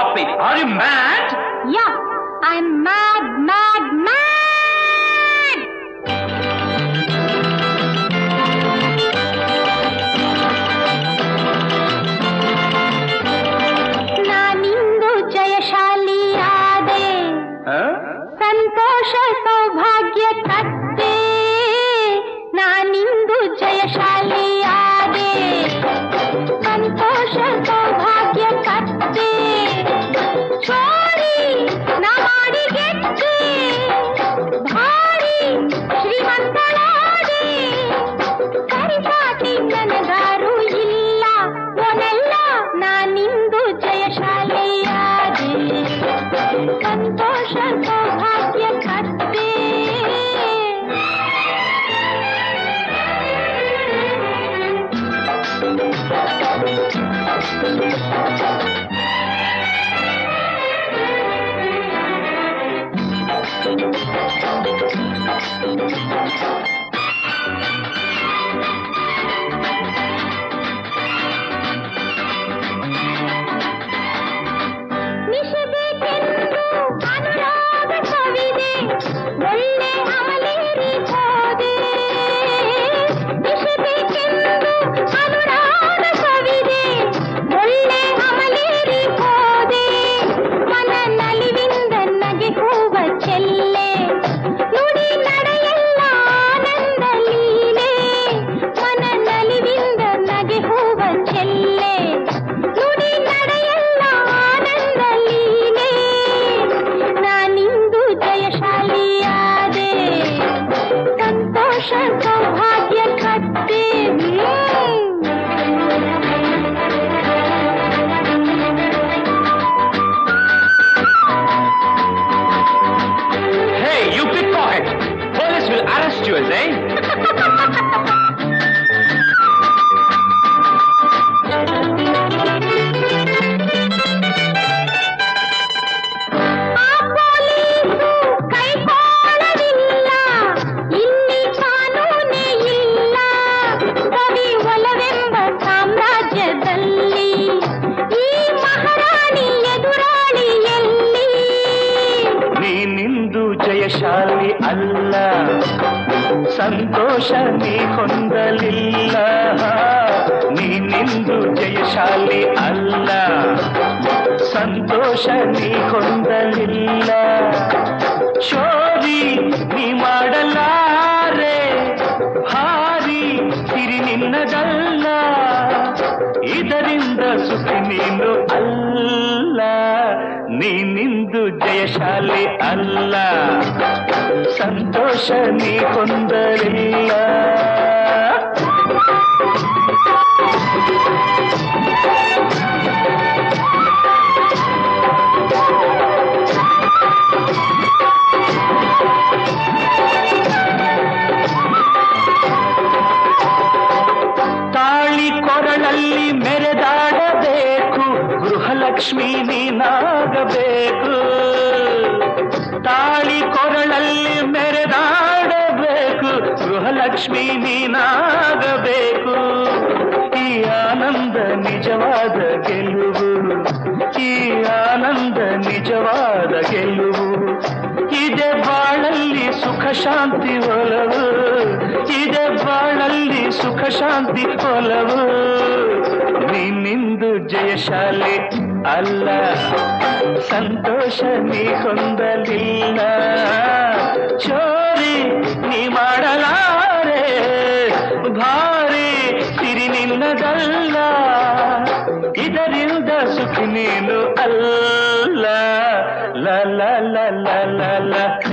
Stop it. Are you mad? Yeah, I'm mad, mad, mad! ನಾನಿಂದು ಜಯಶಾಲಿಯಾದೆ, ಸಂತೋಷ ಸೌಭಾಗ್ಯ ತತ್ತೆ. ನಾನಿಂದು ಜಯಶಾಲಿಯಾದೆ, ಸಂತೋಷ ಸೌಭಾಗ್ಯ ಕತ್ತೆ. ಚೋರಿ ನಾ ಮಾಡಿ ಗೆದ್ದೆ, ಭಾರಿ ಶ್ರೀಮಂತಳಾದೆ. ಸರಿಸಾಟಿ ನನಗಾರು ಇಲ್ಲ, ಒನೆಲ್ಲ ನಾನಿಂದು ಜಯಶಾಲಿಯಾದೆ, ಸಂತೋಷ ಸೌಭಾಗ್ಯ ಕತ್ತೆ. ನಿಷಬೇಕೆಂದು ಅನುರಾಗ ಕವಿದೆ, ಒಳ್ಳೆ ಅಮಲೇರಿ ಹೋದೆ. ನಿಷಬೇಕೆಂದು ಅನುರಾಗ ಕವಿದೆ, ಒಳ್ಳೆ ಅಮಲೇರಿ ಹೋದೆ. ಮನ ನಲಿವಿಂದ ನಗೆ ಹೂವ ಚೆಲ್ಲೆ, ನುಡಿ ನಡೆಯಲ್ಲ ಆನಂದ ಲೀಲೆ. ಮನ ನಲಿವಿಂದ ನಗೆ ಹೂವ ಚೆಲ್ಲೆ, ನುಡಿ ನಡೆಯಲ್ಲ ಆನಂದ ಲೀಲೆ. ನಾನಿಂದು ಜಯಶಾಲಿಯಾದೆ, ಸಂತೋಷ ಸೌಭಾಗ್ಯ ಕತ್ತೆ. Hey, you pickpocket! Police will arrest you, eh? ಆ ಪೊಲೀಸು ಕೈಕೊಳ್ಳಲಿಲ್ಲ, ಇಲ್ಲಿ ಕಾನೂನೇ ಇಲ್ಲ. ಕವಿ ಒಲವೆಂಬ ಸಾಮ್ರಾಜ್ಯದಲ್ಲಿ ಈ ಮಹಾರಾಣಿ ಎದುರಾಳಿ ಎಲ್ಲಿ? ನೀನಿಂದು ಜಯಶಾಲಿ ಅಲ್ಲ, ಸಂತೋಷ ನೀ ಹೊಂದಲಿಲ್ಲ. ನೀನಿಂದು ಜಯಶಾಲಿ ಅಲ್ಲ, ಸಂತೋಷ ನೀ ಹೊಂದಲಿಲ್ಲ. ಚೋರಿ ನೀ ಮಾಡಲಾರೆ, ಭಾರಿ ಸಿರಿ ನಿನ್ನದಲ್ಲ. ಇದರಿಂದ ಸುಖಿ ನೀನು ಅಲ್ಲ, ನೀನಿಂದು ಜಯಶಾಲಿ ಅಲ್ಲ, ಸಂತೋಷ ನೀ ಹೊಂದಲಿಲ್ಲ. ತಾಳಿ ಕೊರಳಲ್ಲಿ ಮೆರೆದಾಡಬೇಕು, ಗೃಹಲಕ್ಷ್ಮಿ ನೀನಾಗಬೇಕು. ತಾಳಿ ಕೊರಳಲ್ಲಿ ಮೆರೆದಾಡಬೇಕು, ಗೃಹಲಕ್ಷ್ಮಿ ನೀನಾಗಬೇಕು. ಈ ಆನಂದ ನಿಜವಾದ ಗೆಲುವು, ಈ ಆನಂದ ನಿಜವಾದ ಗೆಲುವು. ಇದೆ ಬಾಳಲ್ಲಿ ಸುಖ ಶಾಂತಿ ಒಲವು, ಇದೆ ಬಾಳಲ್ಲಿ ಸುಖ ಶಾಂತಿ ಒಲವು. ನೀನಿಂದು ಜಯಶಾಲಿ ಅಲ್ಲ, ಸಂತೋಷ ನೀ ಹೊಂದಲಿಲ್ಲ. ಚೋರಿ ನೀ ಮಾಡಲಾರೆ, ಭಾರಿ ಸಿರಿ ನಿನ್ನದಲ್ಲ. ಇದರಿಂದ ಸುಖಿ ನೀನು ಅಲ್ಲ. ಲ ಲ ಲ ಲ ಲ ಲ